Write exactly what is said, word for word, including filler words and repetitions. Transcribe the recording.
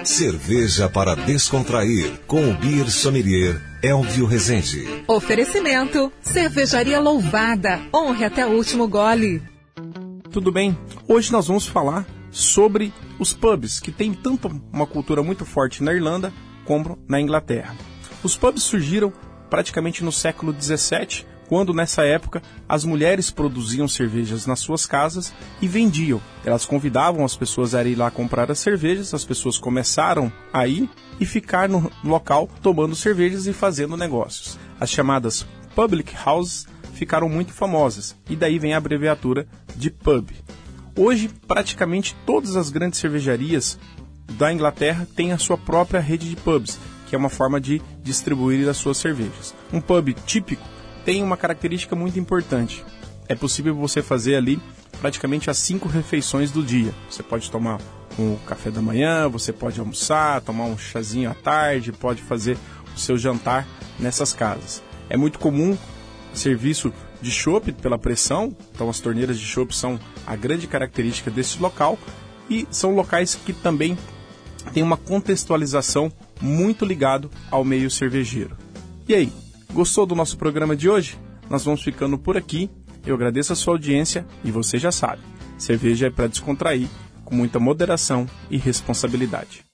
Cerveja para descontrair, com o Beer Sommelier Elvio Rezende. Oferecimento, Cervejaria Louvada, honre até o último gole. Tudo bem? Hoje nós vamos falar sobre os pubs, que tem tanto uma cultura muito forte na Irlanda como na Inglaterra. Os pubs surgiram praticamente no século dezessete, quando nessa época as mulheres produziam cervejas nas suas casas e vendiam. Elas convidavam as pessoas a ir lá comprar as cervejas, as pessoas começaram a ir e ficar no local tomando cervejas e fazendo negócios. As chamadas public houses ficaram muito famosas e daí vem a abreviatura de pub. Hoje, praticamente todas as grandes cervejarias da Inglaterra têm a sua própria rede de pubs, que é uma forma de distribuir as suas cervejas. Um pub típico tem uma característica muito importante. É possível você fazer ali praticamente as cinco refeições do dia. Você pode tomar um café da manhã, você pode almoçar, tomar um chazinho à tarde, pode fazer o seu jantar nessas casas. É muito comum serviço de chopp pela pressão, então as torneiras de chopp são a grande característica desse local e são locais que também têm uma contextualização muito ligado ao meio cervejeiro. E aí, gostou do nosso programa de hoje? Nós vamos ficando por aqui. Eu agradeço a sua audiência e você já sabe, cerveja é para descontrair, com muita moderação e responsabilidade.